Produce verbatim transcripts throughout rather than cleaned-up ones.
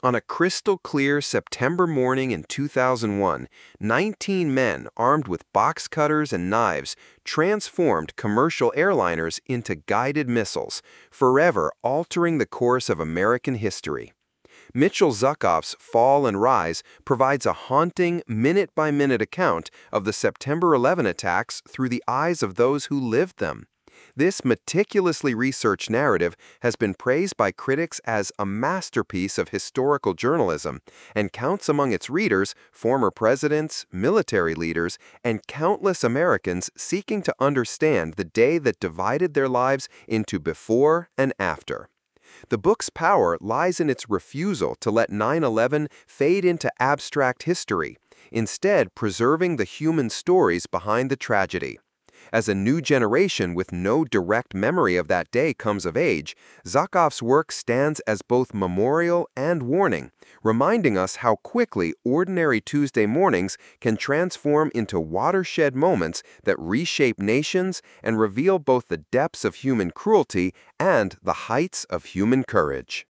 On a crystal-clear September morning in two thousand one, nineteen men armed with box cutters and knives transformed commercial airliners into guided missiles, forever altering the course of American history. Mitchell Zuckoff's Fall and Rise provides a haunting, minute-by-minute account of the September eleventh attacks through the eyes of those who lived them. This meticulously researched narrative has been praised by critics as a masterpiece of historical journalism and counts among its readers former presidents, military leaders, and countless Americans seeking to understand the day that divided their lives into before and after. The book's power lies in its refusal to let nine eleven fade into abstract history, instead preserving the human stories behind the tragedy. As a new generation with no direct memory of that day comes of age, Zuckoff's work stands as both memorial and warning, reminding us how quickly ordinary Tuesday mornings can transform into watershed moments that reshape nations and reveal both the depths of human cruelty and the heights of human courage.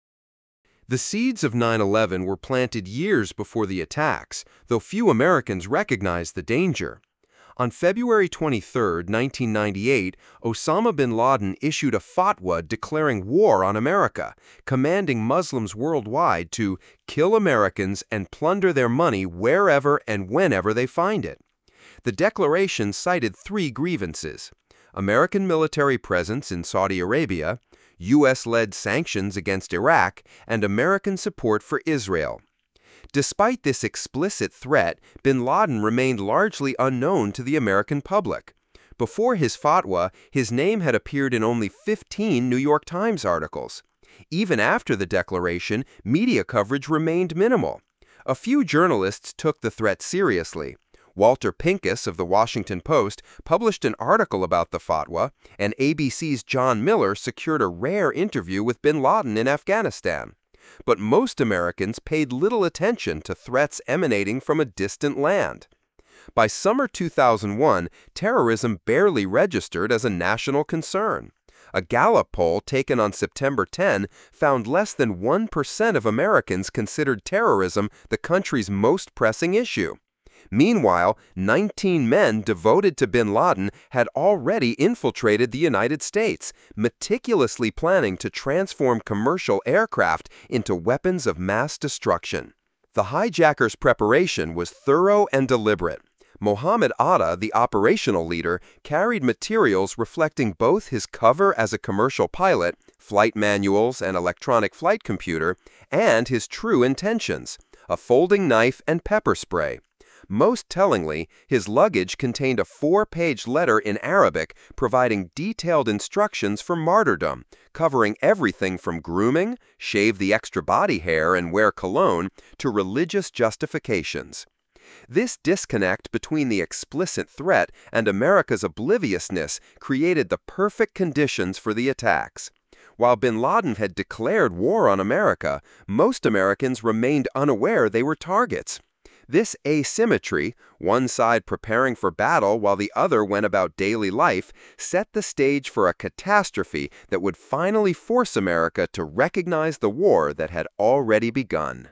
The seeds of nine eleven were planted years before the attacks, though few Americans recognized the danger. On February twenty-third, nineteen ninety-eight, Osama bin Laden issued a fatwa declaring war on America, commanding Muslims worldwide to kill Americans and plunder their money wherever and whenever they find it. The declaration cited three grievances: American military presence in Saudi Arabia, U S-led sanctions against Iraq, and American support for Israel. Despite this explicit threat, bin Laden remained largely unknown to the American public. Before his fatwa, his name had appeared in only fifteen New York Times articles. Even after the declaration, media coverage remained minimal. A few journalists took the threat seriously. Walter Pincus of The Washington Post published an article about the fatwa, and A B C's John Miller secured a rare interview with bin Laden in Afghanistan. But most Americans paid little attention to threats emanating from a distant land. By summer two thousand one, terrorism barely registered as a national concern. A Gallup poll taken on September tenth found less than one percent of Americans considered terrorism the country's most pressing issue. Meanwhile, nineteen men devoted to bin Laden had already infiltrated the United States, meticulously planning to transform commercial aircraft into weapons of mass destruction. The hijackers' preparation was thorough and deliberate. Mohammed Atta, the operational leader, carried materials reflecting both his cover as a commercial pilot, flight manuals and electronic flight computer, and his true intentions: a folding knife and pepper spray. Most tellingly, his luggage contained a four-page letter in Arabic providing detailed instructions for martyrdom, covering everything from grooming, shave the extra body hair and wear cologne, to religious justifications. This disconnect between the explicit threat and America's obliviousness created the perfect conditions for the attacks. While bin Laden had declared war on America, most Americans remained unaware they were targets. This asymmetry, one side preparing for battle while the other went about daily life, set the stage for a catastrophe that would finally force America to recognize the war that had already begun.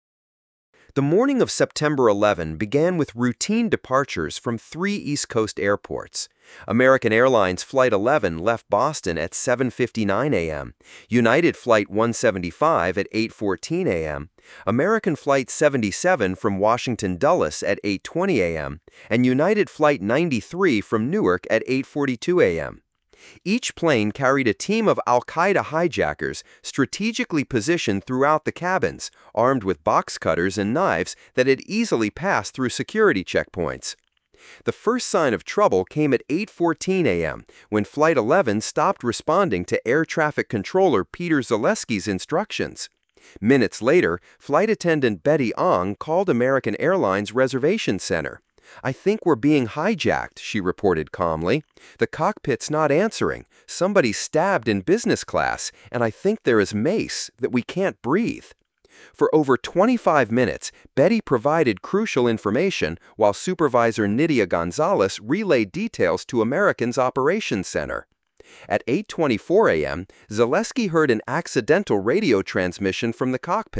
The morning of September eleventh began with routine departures from three East Coast airports. American Airlines Flight eleven left Boston at seven fifty-nine a m, United Flight one seventy-five at eight fourteen a m, American Flight seventy-seven from Washington Dulles at eight twenty a m, and United Flight ninety-three from Newark at eight forty-two a m Each plane carried a team of al-Qaeda hijackers strategically positioned throughout the cabins, armed with box cutters and knives that had easily passed through security checkpoints. The first sign of trouble came at eight fourteen a m when Flight eleven stopped responding to air traffic controller Peter Zaleski's instructions. Minutes later, flight attendant Betty Ong called American Airlines Reservation Center. "I think we're being hijacked," she reported calmly. "The cockpit's not answering. Somebody's stabbed in business class, and I think there is mace, that we can't breathe." For over twenty-five minutes, Betty provided crucial information while Supervisor Nydia Gonzalez relayed details to American's Operations Center. At eight twenty-four a m, Zaleski heard an accidental radio transmission from the cockpit.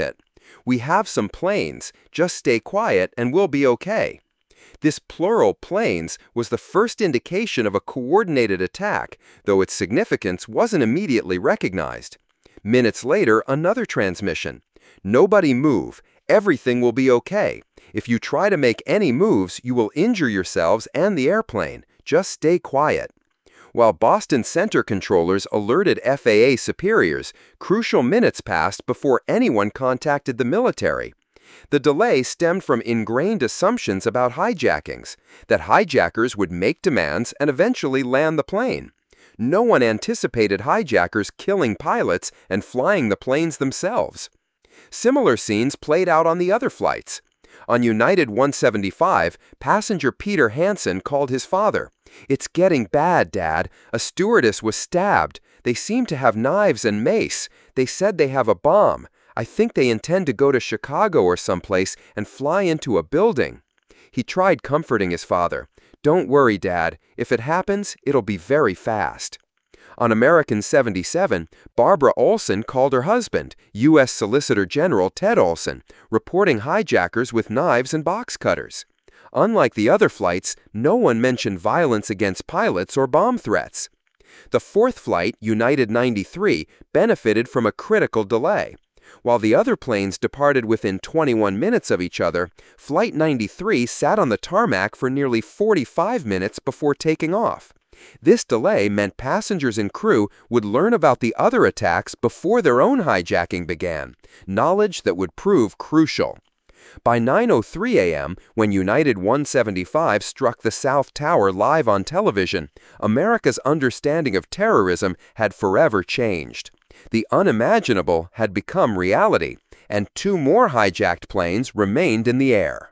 "We have some planes, just stay quiet and we'll be okay." This plural planes was the first indication of a coordinated attack, though its significance wasn't immediately recognized. Minutes later, another transmission. "Nobody move. Everything will be okay. If you try to make any moves, you will injure yourselves and the airplane. Just stay quiet." While Boston Center controllers alerted F A A superiors, crucial minutes passed before anyone contacted the military. The delay stemmed from ingrained assumptions about hijackings, that hijackers would make demands and eventually land the plane. No one anticipated hijackers killing pilots and flying the planes themselves. Similar scenes played out on the other flights. On United one seventy-five, passenger Peter Hansen called his father. "It's getting bad, Dad. A stewardess was stabbed. They seem to have knives and mace. They said they have a bomb. I think they intend to go to Chicago or someplace and fly into a building." He tried comforting his father. "Don't worry, Dad. If it happens, it'll be very fast." On American seventy-seven, Barbara Olson called her husband, U S Solicitor General Ted Olson, reporting hijackers with knives and box cutters. Unlike the other flights, no one mentioned violence against pilots or bomb threats. The fourth flight, United ninety-three, benefited from a critical delay. While the other planes departed within twenty-one minutes of each other, Flight ninety-three sat on the tarmac for nearly forty-five minutes before taking off. This delay meant passengers and crew would learn about the other attacks before their own hijacking began, knowledge that would prove crucial. By nine oh three a m, when United one seventy-five struck the South Tower live on television, America's understanding of terrorism had forever changed. The unimaginable had become reality, and two more hijacked planes remained in the air.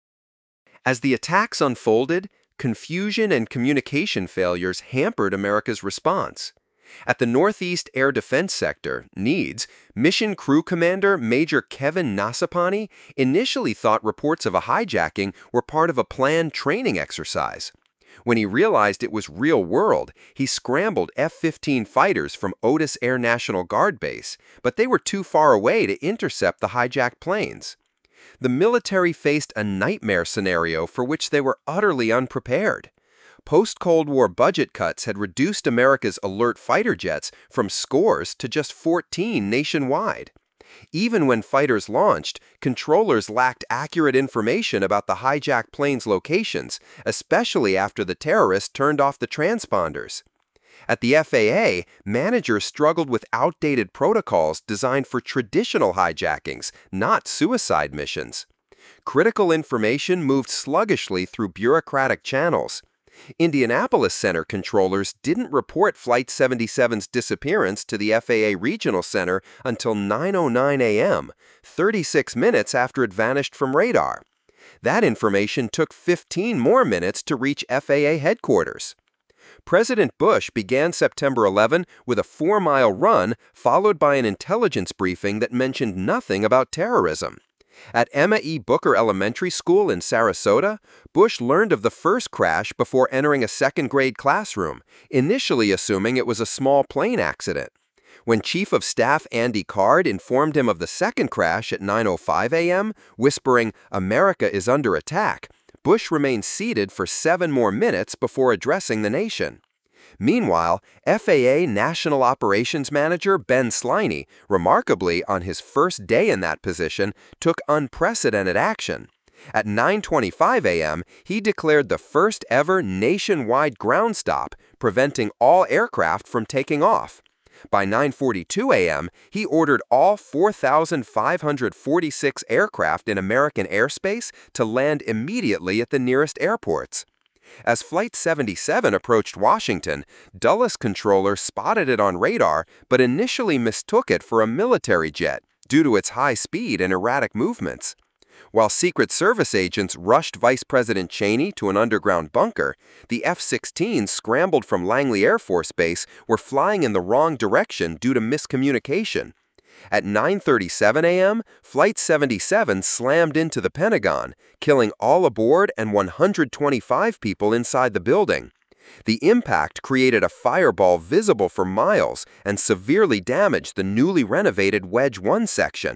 As the attacks unfolded, confusion and communication failures hampered America's response. At the Northeast Air Defense Sector, NEADS, Mission Crew Commander Major Kevin Nasapani initially thought reports of a hijacking were part of a planned training exercise. When he realized it was real world, he scrambled F fifteen fighters from Otis Air National Guard Base, but they were too far away to intercept the hijacked planes. The military faced a nightmare scenario for which they were utterly unprepared. Post-Cold War budget cuts had reduced America's alert fighter jets from scores to just fourteen nationwide. Even when fighters launched, controllers lacked accurate information about the hijacked planes' locations, especially after the terrorists turned off the transponders. At the F A A, managers struggled with outdated protocols designed for traditional hijackings, not suicide missions. Critical information moved sluggishly through bureaucratic channels. Indianapolis Center controllers didn't report Flight seventy-seven's disappearance to the F A A Regional Center until nine oh nine a m, thirty-six minutes after it vanished from radar. That information took fifteen more minutes to reach F A A headquarters. President Bush began September eleventh with a four-mile run followed by an intelligence briefing that mentioned nothing about terrorism. At Emma E. Booker Elementary School in Sarasota, Bush learned of the first crash before entering a second-grade classroom, initially assuming it was a small plane accident. When Chief of Staff Andy Card informed him of the second crash at nine oh five a m, whispering, "America is under attack," Bush remained seated for seven more minutes before addressing the nation. Meanwhile, F A A National Operations Manager Ben Sliney, remarkably on his first day in that position, took unprecedented action. At nine twenty-five a m, he declared the first ever nationwide ground stop, preventing all aircraft from taking off. By nine forty-two a m, he ordered all four thousand five hundred forty-six aircraft in American airspace to land immediately at the nearest airports. As Flight seventy-seven approached Washington, Dulles controller spotted it on radar but initially mistook it for a military jet due to its high speed and erratic movements. While Secret Service agents rushed Vice President Cheney to an underground bunker, the F sixteens scrambled from Langley Air Force Base were flying in the wrong direction due to miscommunication. At nine thirty-seven a m, Flight seventy-seven slammed into the Pentagon, killing all aboard and one hundred twenty-five people inside the building. The impact created a fireball visible for miles and severely damaged the newly renovated Wedge one section.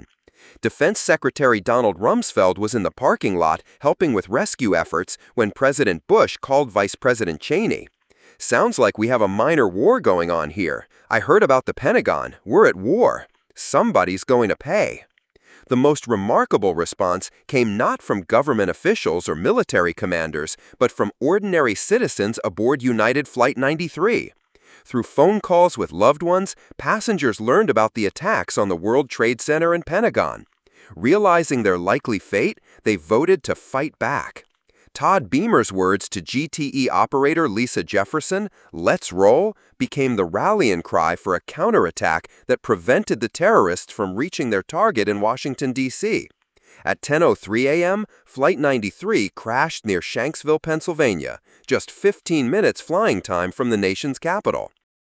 Defense Secretary Donald Rumsfeld was in the parking lot helping with rescue efforts when President Bush called Vice President Cheney. "Sounds like we have a minor war going on here. I heard about the Pentagon. We're at war. Somebody's going to pay." The most remarkable response came not from government officials or military commanders, but from ordinary citizens aboard United Flight ninety-three. Through phone calls with loved ones, passengers learned about the attacks on the World Trade Center and Pentagon. Realizing their likely fate, they voted to fight back. Todd Beamer's words to G T E operator Lisa Jefferson, "Let's roll," became the rallying cry for a counterattack that prevented the terrorists from reaching their target in Washington, D C At ten oh three a m, Flight ninety-three crashed near Shanksville, Pennsylvania, just fifteen minutes flying time from the nation's capital.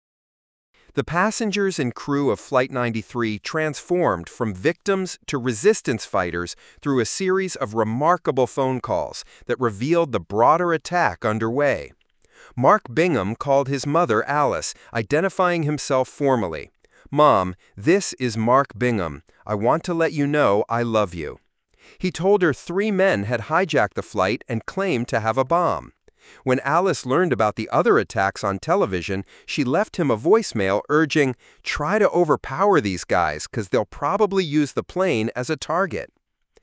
The passengers and crew of Flight ninety-three transformed from victims to resistance fighters through a series of remarkable phone calls that revealed the broader attack underway. Mark Bingham called his mother Alice, identifying himself formally. "Mom, this is Mark Bingham. I want to let you know I love you." He told her three men had hijacked the flight and claimed to have a bomb. When Alice learned about the other attacks on television, she left him a voicemail urging, "Try to overpower these guys, because they'll probably use the plane as a target."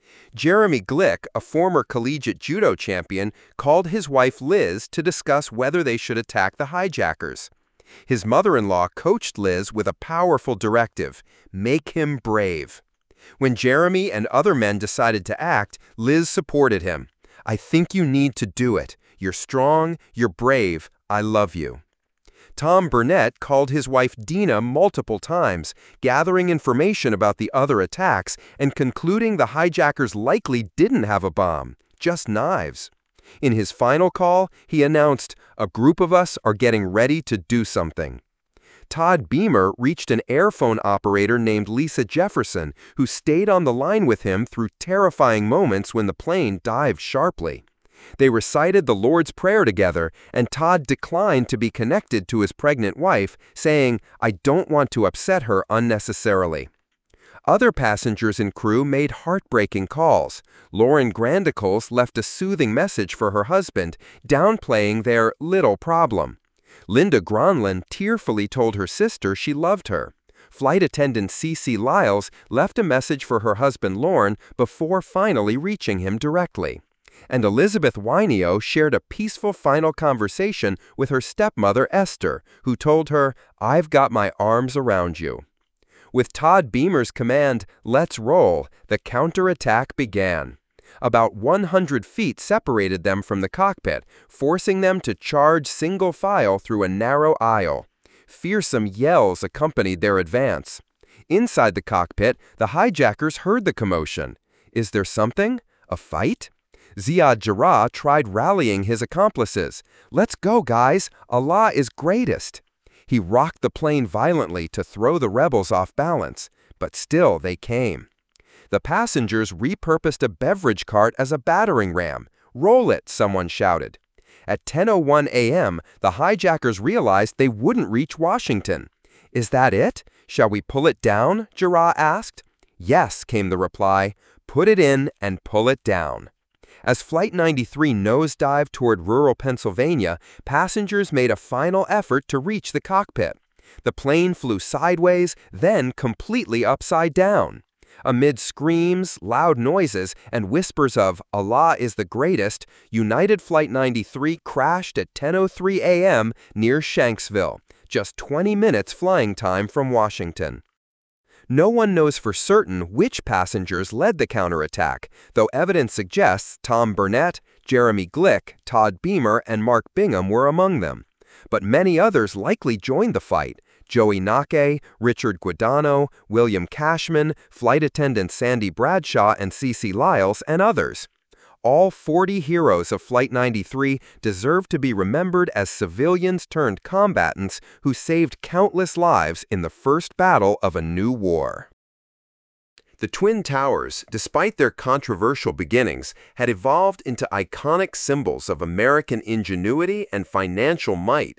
Jeremy Glick, a former collegiate judo champion, called his wife Liz to discuss whether they should attack the hijackers. His mother-in-law coached Liz with a powerful directive: make him brave. When Jeremy and other men decided to act, Liz supported him. "I think you need to do it. You're strong, you're brave, I love you." Tom Burnett called his wife Dina multiple times, gathering information about the other attacks and concluding the hijackers likely didn't have a bomb, just knives. In his final call, he announced, "A group of us are getting ready to do something." Todd Beamer reached an airphone operator named Lisa Jefferson, who stayed on the line with him through terrifying moments when the plane dived sharply. They recited the Lord's Prayer together, and Todd declined to be connected to his pregnant wife, saying, "I don't want to upset her unnecessarily." Other passengers and crew made heartbreaking calls. Lauren Grandicles left a soothing message for her husband, downplaying their little problem. Linda Gronlin tearfully told her sister she loved her. Flight attendant Cece Lyles left a message for her husband Lorne before finally reaching him directly. And Elizabeth Wynio shared a peaceful final conversation with her stepmother Esther, who told her, "I've got my arms around you." With Todd Beamer's command, "Let's roll," the counterattack began. About one hundred feet separated them from the cockpit, forcing them to charge single file through a narrow aisle. Fearsome yells accompanied their advance. Inside the cockpit, the hijackers heard the commotion. Is there something? A fight? Ziad Jarrah tried rallying his accomplices. "Let's go, guys! Allah is greatest!" He rocked the plane violently to throw the rebels off balance, but still they came. The passengers repurposed a beverage cart as a battering ram. "Roll it," someone shouted. At ten oh one a m, the hijackers realized they wouldn't reach Washington. "Is that it? Shall we pull it down?" Jarrah asked. "Yes," came the reply. "Put it in and pull it down." As Flight ninety-three nosedived toward rural Pennsylvania, passengers made a final effort to reach the cockpit. The plane flew sideways, then completely upside down. Amid screams, loud noises, and whispers of "Allah is the greatest," United Flight ninety-three crashed at ten oh three a m near Shanksville, just twenty minutes flying time from Washington. No one knows for certain which passengers led the counterattack, though evidence suggests Tom Burnett, Jeremy Glick, Todd Beamer, and Mark Bingham were among them. But many others likely joined the fight: Joey Nake, Richard Guadano, William Cashman, flight attendants Sandy Bradshaw and Cece Lyles, and others. All forty heroes of Flight ninety-three deserve to be remembered as civilians turned combatants who saved countless lives in the first battle of a new war. The Twin Towers, despite their controversial beginnings, had evolved into iconic symbols of American ingenuity and financial might.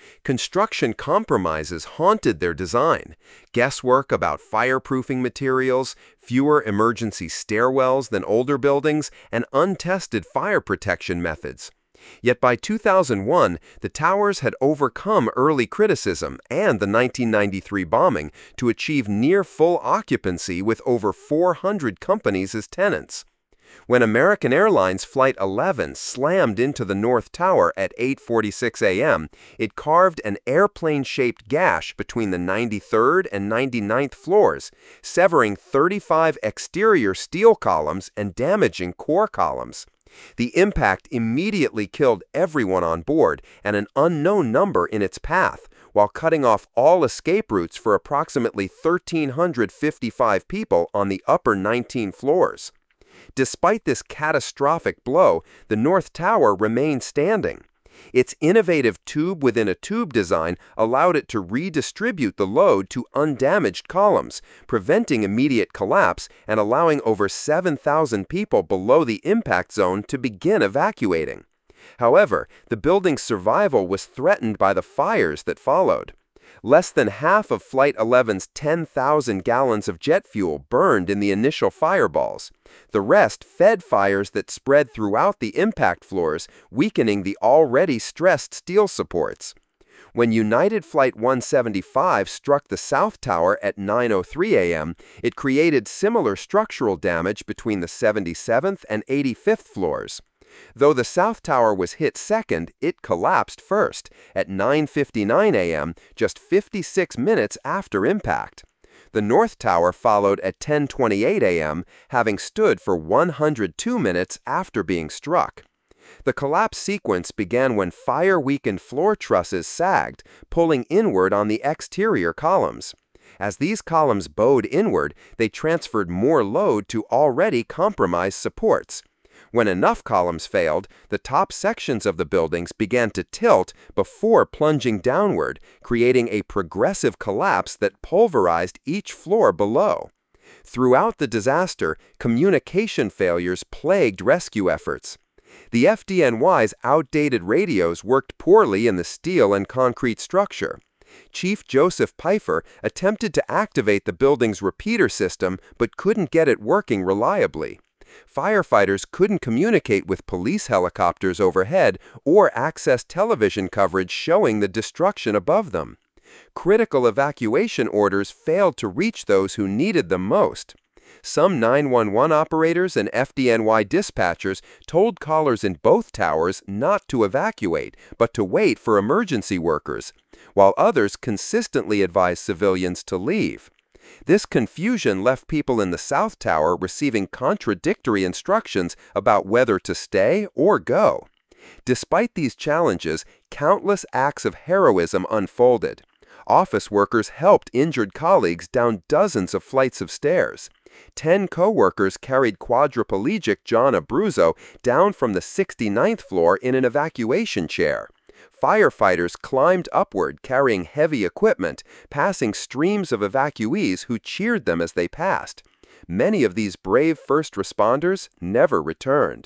Construction compromises haunted their design. Guesswork about fireproofing materials, fewer emergency stairwells than older buildings, and untested fire protection methods. Yet by two thousand one, the towers had overcome early criticism and the nineteen ninety-three bombing to achieve near full occupancy with over four hundred companies as tenants. When American Airlines Flight eleven slammed into the North Tower at eight forty-six a m, it carved an airplane-shaped gash between the ninety-third and ninety-ninth floors, severing thirty-five exterior steel columns and damaging core columns. The impact immediately killed everyone on board and an unknown number in its path, while cutting off all escape routes for approximately one thousand three hundred fifty-five people on the upper nineteen floors. Despite this catastrophic blow, the North Tower remained standing. Its innovative tube-within-a-tube design allowed it to redistribute the load to undamaged columns, preventing immediate collapse and allowing over seven thousand people below the impact zone to begin evacuating. However, the building's survival was threatened by the fires that followed. Less than half of Flight eleven's ten thousand gallons of jet fuel burned in the initial fireballs. The rest fed fires that spread throughout the impact floors, weakening the already stressed steel supports. When United Flight one seventy-five struck the South Tower at nine oh three a m, it created similar structural damage between the seventy-seventh and eighty-fifth floors. Though the South Tower was hit second, it collapsed first, at nine fifty-nine a m, just fifty-six minutes after impact. The North Tower followed at ten twenty-eight a m, having stood for one hundred two minutes after being struck. The collapse sequence began when fire-weakened floor trusses sagged, pulling inward on the exterior columns. As these columns bowed inward, they transferred more load to already compromised supports. When enough columns failed, the top sections of the buildings began to tilt before plunging downward, creating a progressive collapse that pulverized each floor below. Throughout the disaster, communication failures plagued rescue efforts. The F D N Y's outdated radios worked poorly in the steel and concrete structure. Chief Joseph Pfeiffer attempted to activate the building's repeater system but couldn't get it working reliably. Firefighters couldn't communicate with police helicopters overhead or access television coverage showing the destruction above them. Critical evacuation orders failed to reach those who needed them most. Some nine one one operators and F D N Y dispatchers told callers in both towers not to evacuate, but to wait for emergency workers, while others consistently advised civilians to leave. This confusion left people in the South Tower receiving contradictory instructions about whether to stay or go. Despite these challenges, countless acts of heroism unfolded. Office workers helped injured colleagues down dozens of flights of stairs. Ten co-workers carried quadriplegic John Abruzzo down from the sixty-ninth floor in an evacuation chair. Firefighters climbed upward carrying heavy equipment, passing streams of evacuees who cheered them as they passed. Many of these brave first responders never returned.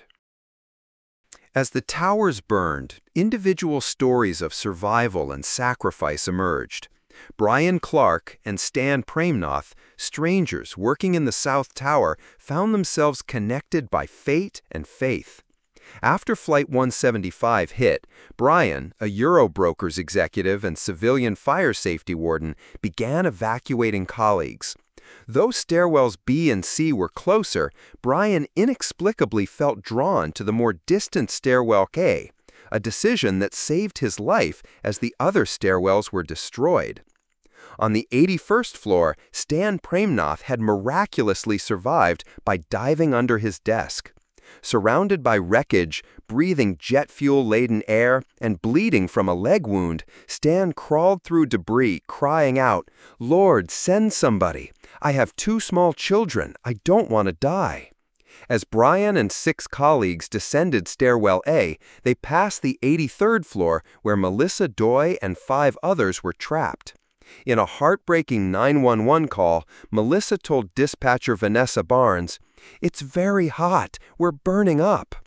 As the towers burned, individual stories of survival and sacrifice emerged. Brian Clark and Stan Premnoth, strangers working in the South Tower, found themselves connected by fate and faith. After Flight one seventy-five hit, Brian, a Eurobrokers executive and civilian fire safety warden, began evacuating colleagues. Though stairwells B and C were closer, Brian inexplicably felt drawn to the more distant stairwell K, a decision that saved his life as the other stairwells were destroyed. On the eighty-first floor, Stan Premnoth had miraculously survived by diving under his desk. Surrounded by wreckage, breathing jet fuel-laden air, and bleeding from a leg wound, Stan crawled through debris, crying out, "Lord, send somebody! I have two small children. I don't want to die." As Brian and six colleagues descended Stairwell A, they passed the eighty-third floor where Melissa Doy and five others were trapped. In a heartbreaking nine one one call, Melissa told dispatcher Vanessa Barnes, "It's very hot. We're burning up."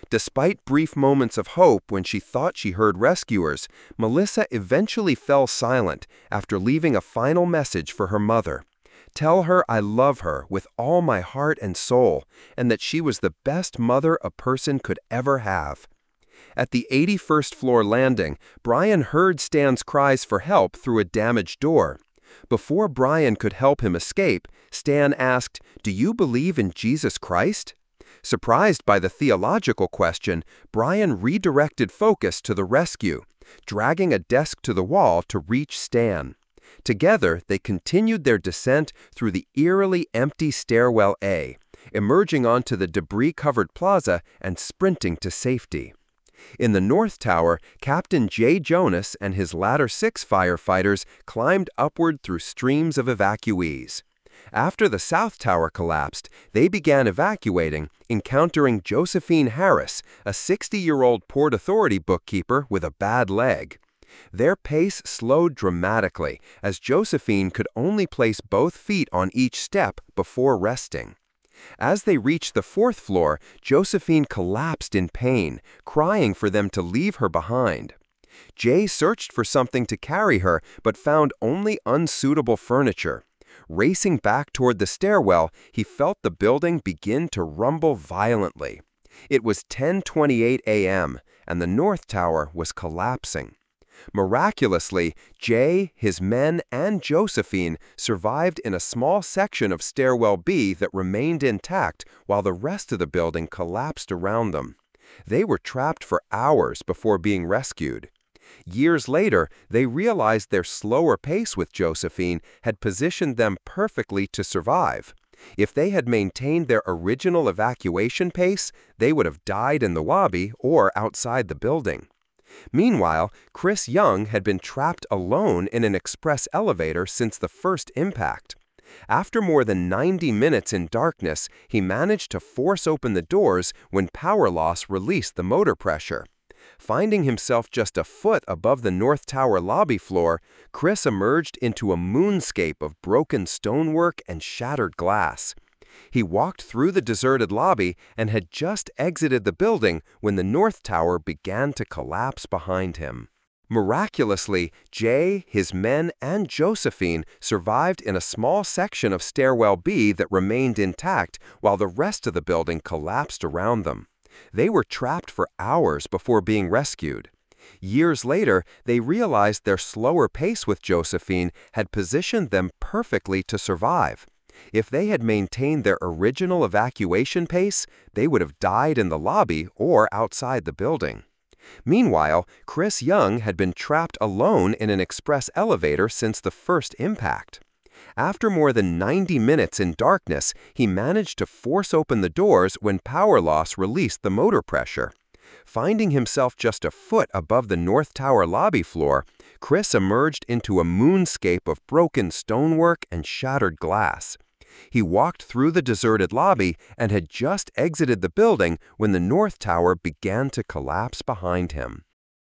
Despite brief moments of hope when she thought she heard rescuers, Melissa eventually fell silent after leaving a final message for her mother. Tell her I love her with all my heart and soul, and that she was the best mother a person could ever have. At the eighty-first floor landing, Brian heard Stan's cries for help through a damaged door. Before Brian could help him escape, Stan asked, "Do you believe in Jesus Christ?" Surprised by the theological question, Brian redirected focus to the rescue, dragging a desk to the wall to reach Stan. Together, they continued their descent through the eerily empty stairwell A, emerging onto the debris-covered plaza and sprinting to safety. In the North Tower, Captain Jay Jonas and his Ladder six firefighters climbed upward through streams of evacuees. After the South Tower collapsed, they began evacuating, encountering Josephine Harris, a sixty-year-old Port Authority bookkeeper with a bad leg. Their pace slowed dramatically, as Josephine could only place both feet on each step before resting. As they reached the fourth floor, Josephine collapsed in pain, crying for them to leave her behind. Jay searched for something to carry her, but found only unsuitable furniture. Racing back toward the stairwell, he felt the building begin to rumble violently. It was ten twenty-eight a m, and the North Tower was collapsing. Miraculously, Jay, his men, and Josephine survived in a small section of Stairwell B that remained intact while the rest of the building collapsed around them. They were trapped for hours before being rescued. Years later, they realized their slower pace with Josephine had positioned them perfectly to survive. If they had maintained their original evacuation pace, they would have died in the lobby or outside the building. Meanwhile, Chris Young had been trapped alone in an express elevator since the first impact. After more than ninety minutes in darkness, he managed to force open the doors when power loss released the motor pressure. Finding himself just a foot above the North Tower lobby floor, Chris emerged into a moonscape of broken stonework and shattered glass. He walked through the deserted lobby and had just exited the building when the North Tower began to collapse behind him. Miraculously, Jay, his men, and Josephine survived in a small section of Stairwell B that remained intact while the rest of the building collapsed around them. They were trapped for hours before being rescued. Years later, they realized their slower pace with Josephine had positioned them perfectly to survive. If they had maintained their original evacuation pace, they would have died in the lobby or outside the building. Meanwhile, Chris Young had been trapped alone in an express elevator since the first impact. After more than ninety minutes in darkness, he managed to force open the doors when power loss released the motor pressure. Finding himself just a foot above the North Tower lobby floor, Chris emerged into a moonscape of broken stonework and shattered glass. He walked through the deserted lobby and had just exited the building when the North Tower began to collapse behind him.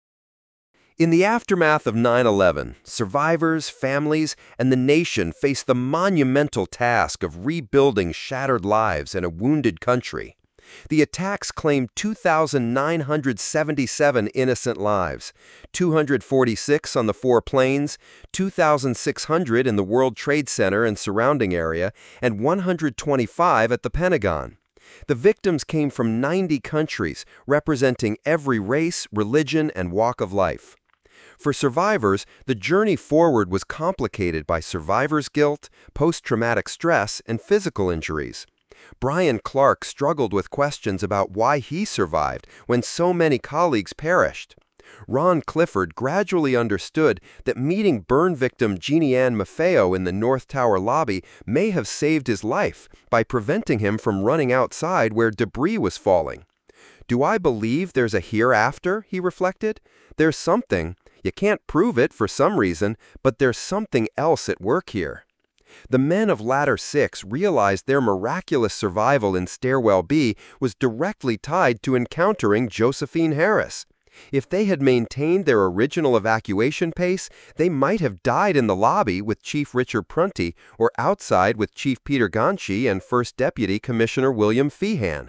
In the aftermath of nine eleven, survivors, families, and the nation faced the monumental task of rebuilding shattered lives in a wounded country. The attacks claimed two thousand nine hundred seventy-seven innocent lives, two hundred forty-six on the four planes, two thousand six hundred in the World Trade Center and surrounding area, and one hundred twenty-five at the Pentagon. The victims came from ninety countries, representing every race, religion, and walk of life. For survivors, the journey forward was complicated by survivor's guilt, post-traumatic stress, and physical injuries. Brian Clark struggled with questions about why he survived when so many colleagues perished. Ron Clifford gradually understood that meeting burn victim Jeannie Ann Maffeo in the North Tower lobby may have saved his life by preventing him from running outside where debris was falling. "Do I believe there's a hereafter?" he reflected. "There's something. You can't prove it for some reason, but there's something else at work here." The men of Ladder six realized their miraculous survival in Stairwell B was directly tied to encountering Josephine Harris. If they had maintained their original evacuation pace, they might have died in the lobby with Chief Richard Prunty or outside with Chief Peter Gonchi and First Deputy Commissioner William Feehan.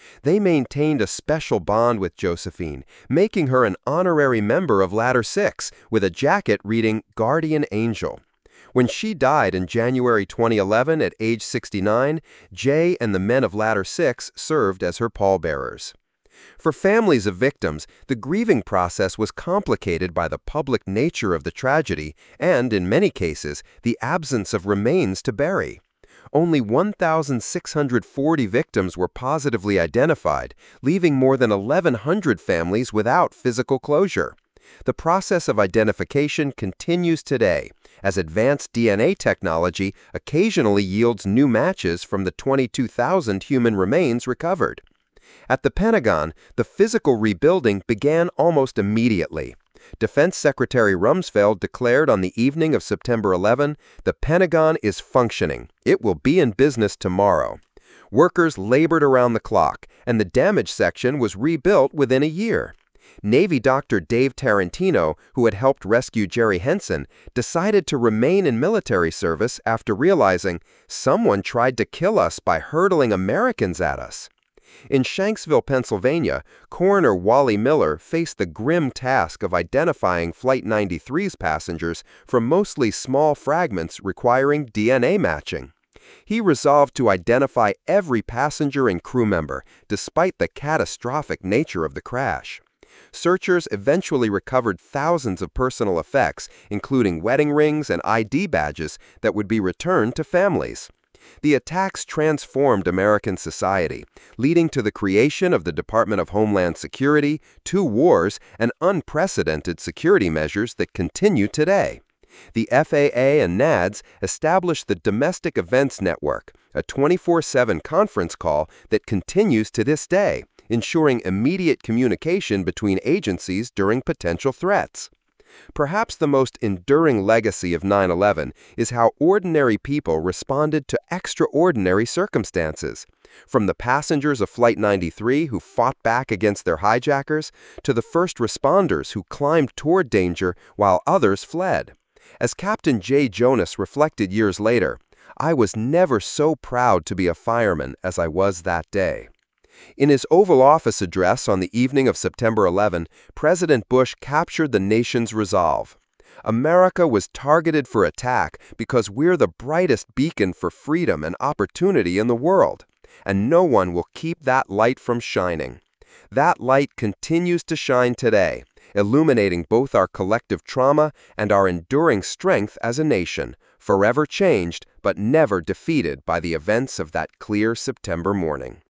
They maintained a special bond with Josephine, making her an honorary member of Ladder six with a jacket reading Guardian Angel. When she died in January twenty eleven at age sixty-nine, Jay and the men of Ladder six served as her pallbearers. For families of victims, the grieving process was complicated by the public nature of the tragedy and, in many cases, the absence of remains to bury. Only one thousand six hundred forty victims were positively identified, leaving more than eleven hundred families without physical closure. The process of identification continues today, as advanced D N A technology occasionally yields new matches from the twenty-two thousand human remains recovered. At the Pentagon, the physical rebuilding began almost immediately. Defense Secretary Rumsfeld declared on the evening of September eleventh, "The Pentagon is functioning. It will be in business tomorrow." Workers labored around the clock, and the damage section was rebuilt within a year. Navy doctor Dave Tarantino, who had helped rescue Jerry Henson, decided to remain in military service after realizing someone tried to kill us by hurtling Americans at us. In Shanksville, Pennsylvania, coroner Wally Miller faced the grim task of identifying Flight ninety-three's passengers from mostly small fragments requiring D N A matching. He resolved to identify every passenger and crew member, despite the catastrophic nature of the crash. Searchers eventually recovered thousands of personal effects, including wedding rings and I D badges that would be returned to families. The attacks transformed American society, leading to the creation of the Department of Homeland Security, two wars, and unprecedented security measures that continue today. The F A A and N A D S established the Domestic Events Network, a twenty-four seven conference call that continues to this day, ensuring immediate communication between agencies during potential threats. Perhaps the most enduring legacy of nine eleven is how ordinary people responded to extraordinary circumstances. From the passengers of Flight ninety-three who fought back against their hijackers, to the first responders who climbed toward danger while others fled. As Captain Jay Jonas reflected years later, "I was never so proud to be a fireman as I was that day." In his Oval Office address on the evening of September eleventh, President Bush captured the nation's resolve. America was targeted for attack because we're the brightest beacon for freedom and opportunity in the world, and no one will keep that light from shining. That light continues to shine today, illuminating both our collective trauma and our enduring strength as a nation, forever changed but never defeated by the events of that clear September morning.